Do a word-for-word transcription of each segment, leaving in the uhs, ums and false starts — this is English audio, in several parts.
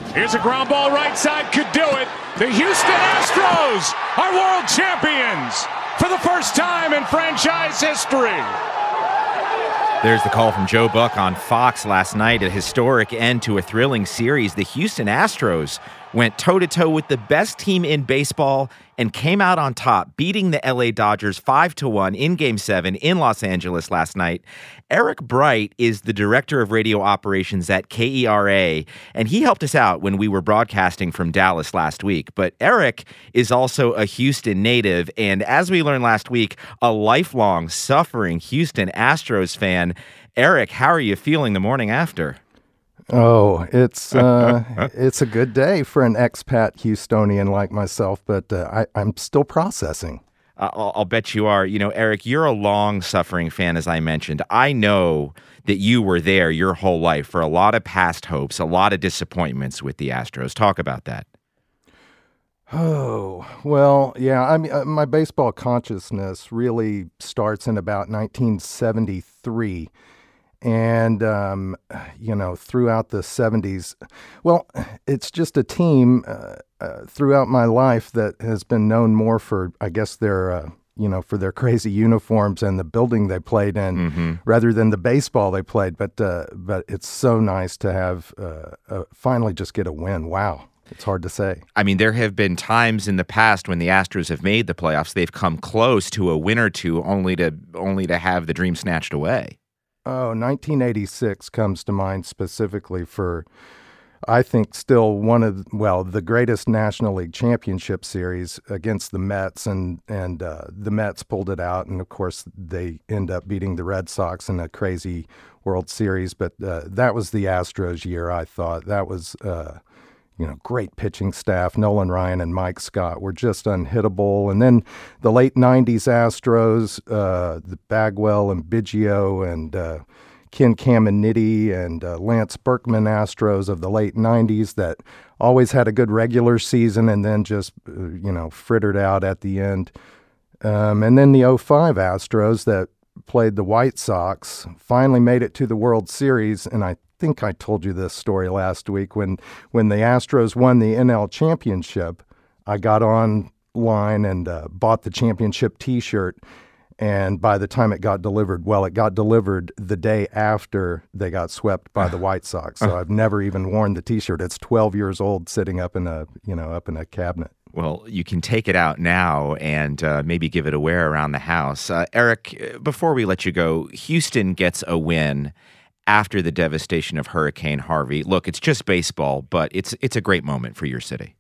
Here's a ground ball right side, could do it. The Houston Astros are world champions for the first time in franchise history. There's the call from Joe Buck on Fox last night. A historic end to a thrilling series. The Houston Astros went toe-to-toe with the best team in baseball and came out on top, beating the L A Dodgers five to one in Game seven in Los Angeles last night. Eric Bright is the director of radio operations at K E R A, and he helped us out when we were broadcasting from Dallas last week. But Eric is also a Houston native, and as we learned last week, a lifelong suffering Houston Astros fan. Eric, how are you feeling the morning after? Oh, it's uh, it's a good day for an expat Houstonian like myself, but uh, I, I'm still processing. I'll, I'll bet you are. You know, Eric, you're a long-suffering fan, as I mentioned. I know that you were there your whole life for a lot of past hopes, a lot of disappointments with the Astros. Talk about that. Oh, well, yeah, I mean, uh, my baseball consciousness really starts in about nineteen seventy-three. And, um, you know, throughout the seventies, well, it's just a team uh, uh, throughout my life that has been known more for, I guess, their, uh, you know, for their crazy uniforms and the building they played in mm-hmm. rather than the baseball they played. But uh, but it's so nice to have uh, uh, finally just get a win. Wow. It's hard to say. I mean, there have been times in the past when the Astros have made the playoffs, they've come close to a win or two only to only to have the dream snatched away. Oh, nineteen eighty-six comes to mind specifically for, I think, still one of, well, the greatest National League Championship series against the Mets, and, and uh, the Mets pulled it out, and of course they end up beating the Red Sox in a crazy World Series, but uh, that was the Astros year, I thought. That was, uh, you know, great pitching staff. Nolan Ryan and Mike Scott were just unhittable. And then the late nineties Astros, uh, the Bagwell and Biggio and uh, Ken Caminiti and uh, Lance Berkman Astros of the late nineties that always had a good regular season and then just, uh, you know, frittered out at the end. Um, and then the oh five Astros that played the White Sox finally made it to the World Series, and I I think I told you this story last week. When when the Astros won the N L championship, I got online and uh, bought the championship T-shirt, and by the time it got delivered, well, it got delivered the day after they got swept by the White Sox. So I've never even worn the T-shirt. It's twelve years old, sitting up in a you know up in a cabinet. Well, you can take it out now and uh, maybe give it a wear around the house. Uh, Eric, before we let you go, Houston gets a win after the devastation of Hurricane Harvey. Look, it's just baseball, but it's it's a great moment for your city.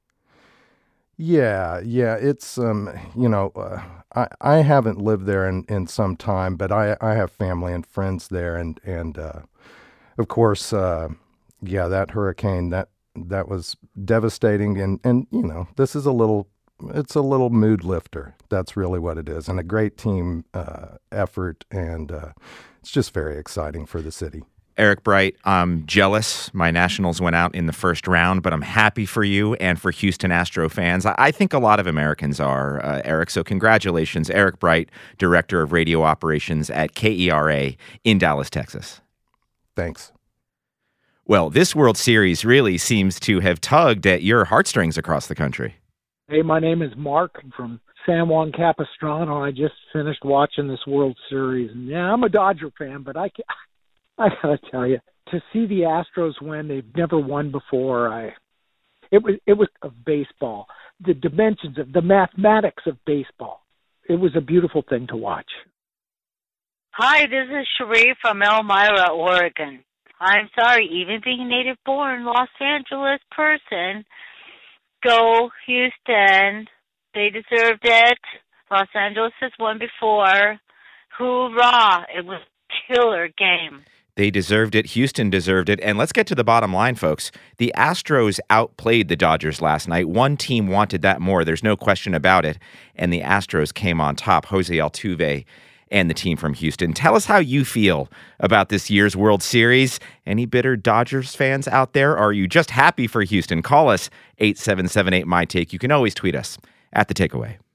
Yeah, yeah, it's, um, you know, uh, I, I haven't lived there in, in some time, but I, I have family and friends there, and, and uh, of course, uh, yeah, that hurricane, that that was devastating, and, and, you know, this is a little, it's a little mood lifter. That's really what it is, and a great team uh, effort, and uh, it's just very exciting for the city. Eric Bright, I'm jealous. My Nationals went out in the first round, but I'm happy for you and for Houston Astro fans. I think a lot of Americans are, uh, Eric, so congratulations. Eric Bright, Director of Radio Operations at K E R A in Dallas, Texas. Thanks. Well, this World Series really seems to have tugged at your heartstrings across the country. Hey, my name is Mark from San Juan Capistrano. I just finished watching this World Series. And yeah, I'm a Dodger fan, but I, I gotta tell you, to see the Astros win, they've never won before. I, it was it was of baseball, the dimensions of the mathematics of baseball. It was a beautiful thing to watch. Hi, this is Sheree from Elmira, Oregon. I'm sorry, even being a native-born Los Angeles person, go Houston. They deserved it. Los Angeles has won before. Hoorah! It was a killer game. They deserved it. Houston deserved it. And let's get to the bottom line, folks. The Astros outplayed the Dodgers last night. One team wanted that more. There's no question about it. And the Astros came on top. Jose Altuve and the team from Houston. Tell us how you feel about this year's World Series. Any bitter Dodgers fans out there? Or are you just happy for Houston? Call us eight seven seven eight, M Y T A K E. You can always tweet us at The Takeaway.